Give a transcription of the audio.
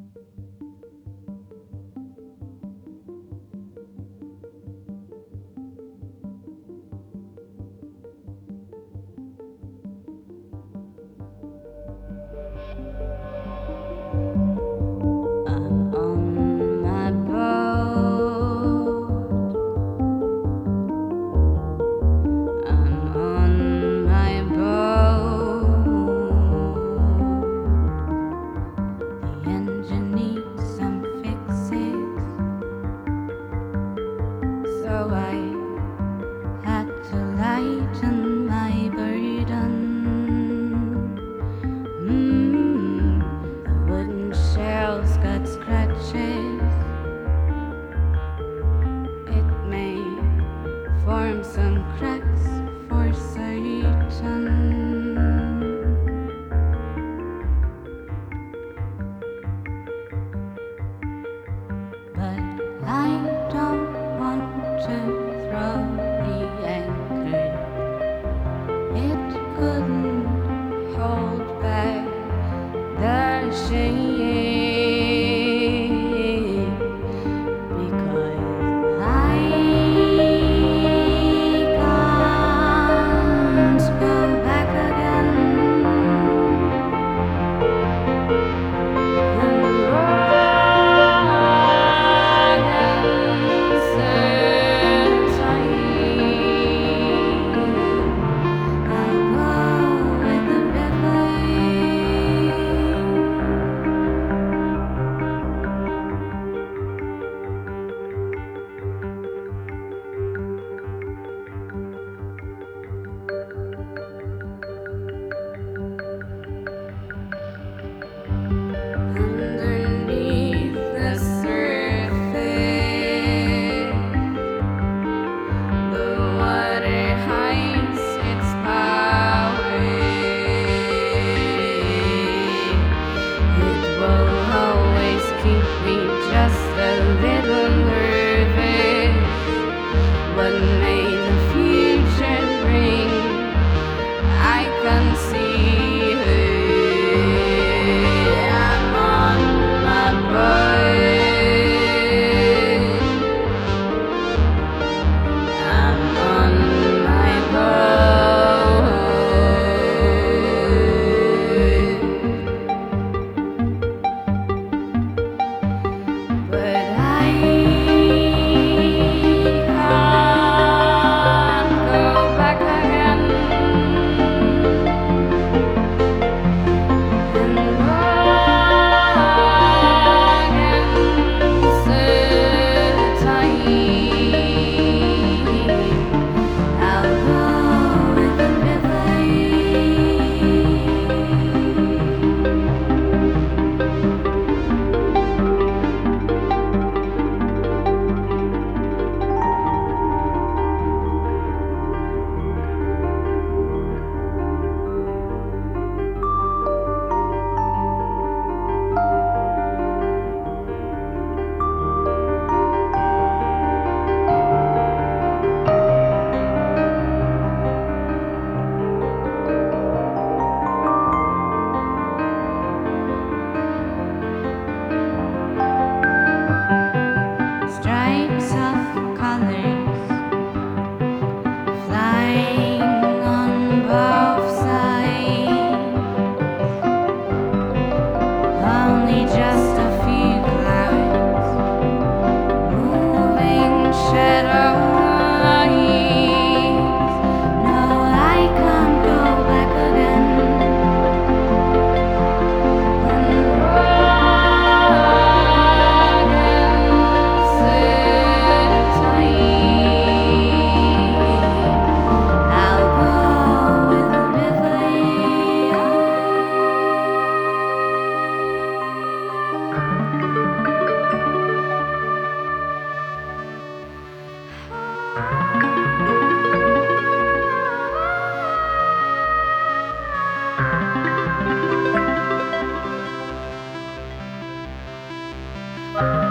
I'm on my boat. I'm on my boat. The engine needs some fixes, so I had to lighten my burden. The wooden shells got scratches. It may form some cracks for certain, but I don't want to throw the anchor. It couldn't hold back the shame, because I can't go back again and run and search. I'll go with the river. Underneath the surface, the water hides its power. It will always keep me just a little nervous. What may the future bring? I can see her. I'm on my boat. I'm on my boat, but I can't go back again and walk and search. I'll go with the river. Stripes of colors flying on both sides. Only just a few clouds, moving shadows. No, I can't go back again and walk and search. I'll go with the river. Oh,